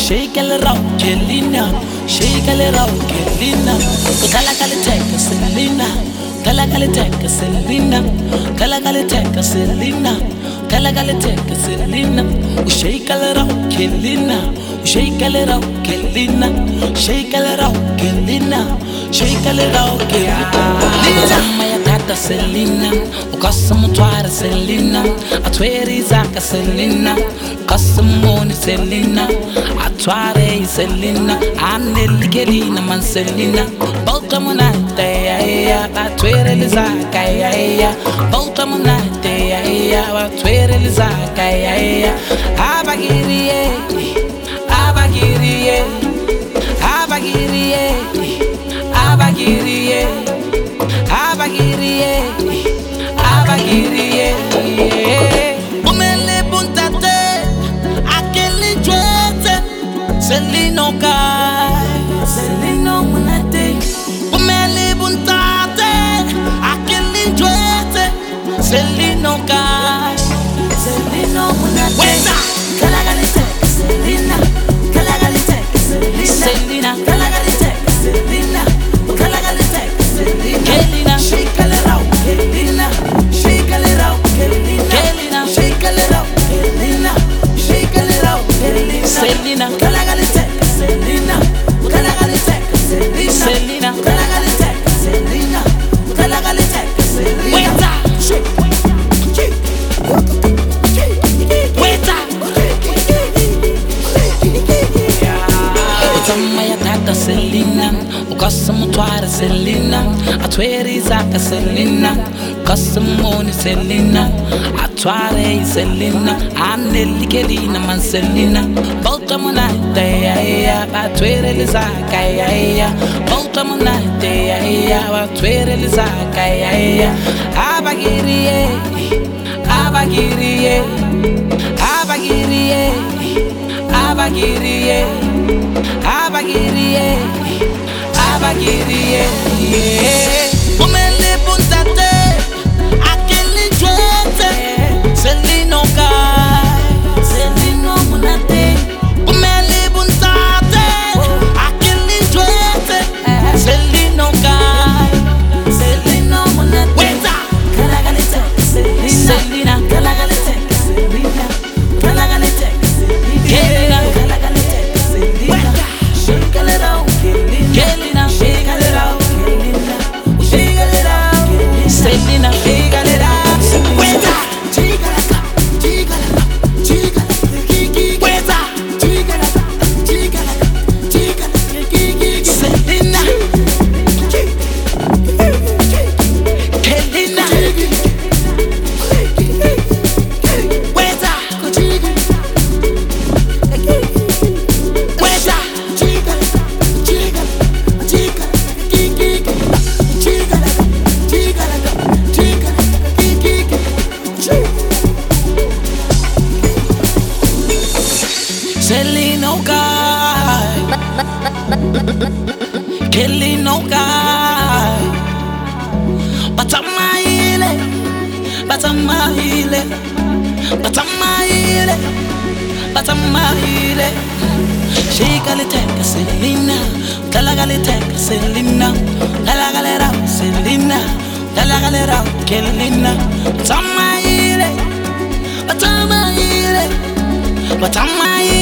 shake it out, Kelina, shake it out, Kelina. Kalakaliteka Selena, Kalakaliteka Selena, Kalakaliteka Selena, Kalakaliteka Selena. Shake it out, Kelina, shake it out, Kelina, shake it out, Kelina, shake it out, Kelina. Tata Selena, ukasam twara Selena, atweri zaka Selena, ukasam moni Selena, atware Selena, aneli kelina man Selena, bauta monate ya, atwere zaka ya, bauta monate ya, atwere zaka ya, abagiriye, abagiriye, abagiriye, abagiriye. Abagiriye, abagiriye. Umele buntate, akeli jwete, Selino kai, Selino munate. Umele buntate, akeli jwete, Selino kai, Selino munate. Weza, kalagalite, Selina, kalagalite, Selina, Selina, kalagalite, Selina, kalagalite, Selina. Kelina, shake it out, Kelina, shake it out, Kelina, Kelina, shake it out, Kelina, shake it out, Kelina, Selina, kalagalite, Selina, kalagalite, Selina, Selina, kalagalite, Selina, kalagalite, Selina. Weta, shake, weta. Utamaya tata Selina, ukasam twara Selina, atweri zaka Selina, ukasam moni Selina, atware Selina, aneli kelina man Selina, bauta monate ya, atwere zaka ya, bauta monate ya, atwere zaka ya, abagiriye, abagiriye, abagiriye, abagiriye, abagiriye. Abagiriye, umele buntate, akeli jwete, Selino kai, Selino munate. Umele buntate, akeli jwete, Selino kai, Selino munate. Weta, kalagalite, Selina, kalagalite, Selina, kalagalite, Selina, kalagalite, Selina. Shake it out, Kelina, shake it out, Kelina, shake it out, Selina, shake it out. Weta, chigalaka, chigalaka, chigalaka, kiki. Weta, chigalaka, chigalaka, chigalaka, kiki. Selina, Kelina, weta, weta. Selino guy, Kelino guy, Batamaile, Batamaile, Batamaile, Batamaile. Shigaliteka Selina, Kalagaliteka Selina, Kalagalera Selina, Kalagalera Kelina, Batamaile, Batamaile, Batamaile.